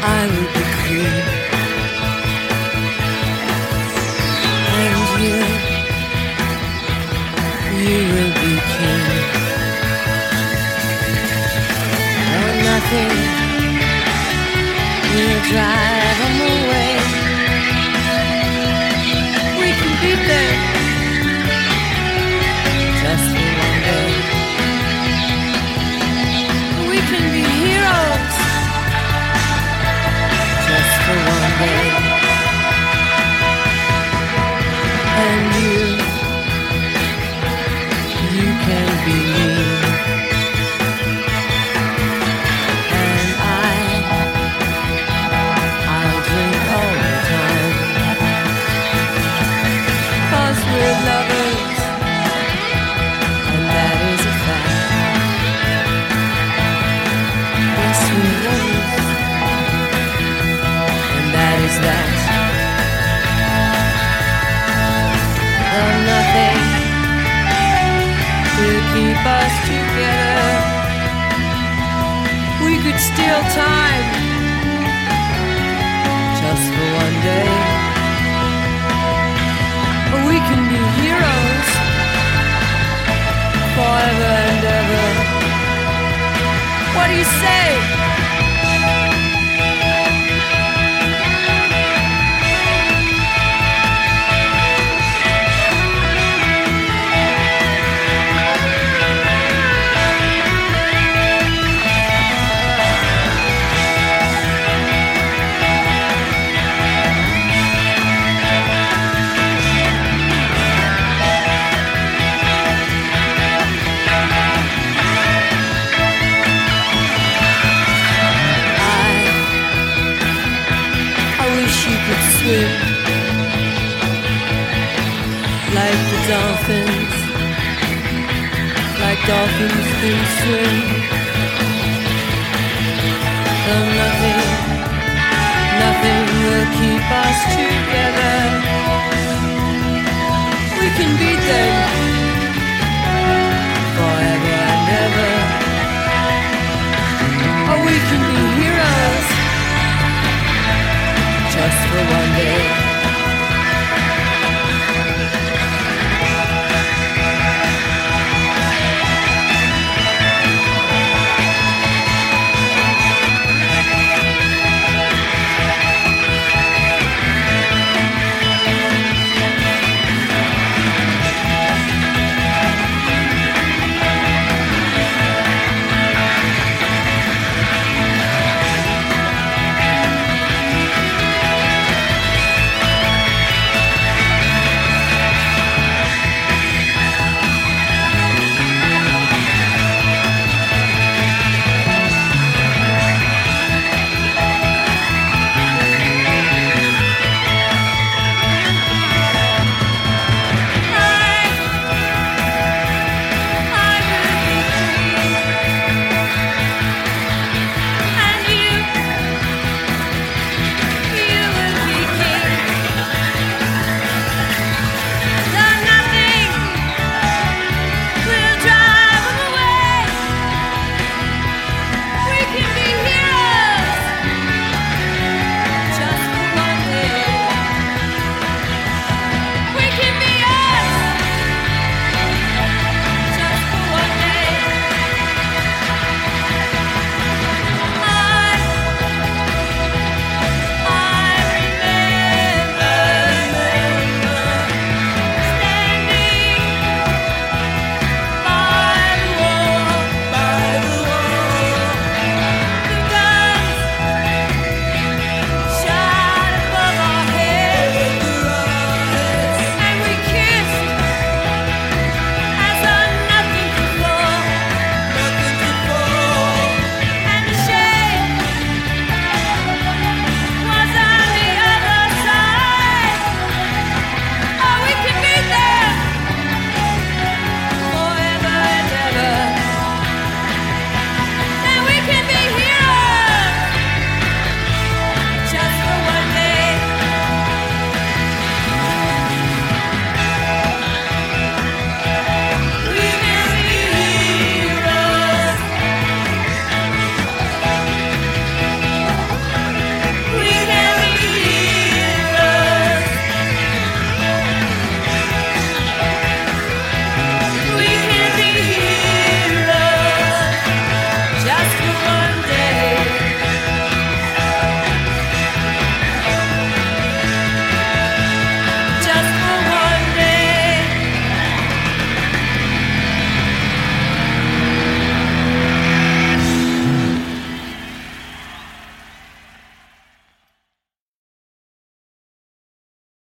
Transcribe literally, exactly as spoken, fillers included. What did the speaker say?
I will be queen, and you, you will be king. Oh, nothing will drive them away. We can beat them just for one day. We can be heroes just for one day. And you, you can be me. And I, I'll drink all the time. 'Cause we're lovers, and that is a fact. Yes, we're lovers, and that is that. Oh, nothing will keep us together. We could steal time just for one day. We can be heroes forever and ever. What do you say? Swim like the dolphins, like dolphins do swim. Though nothing, nothing will keep us together. We can beat them forever and ever. Oh, we can be heroes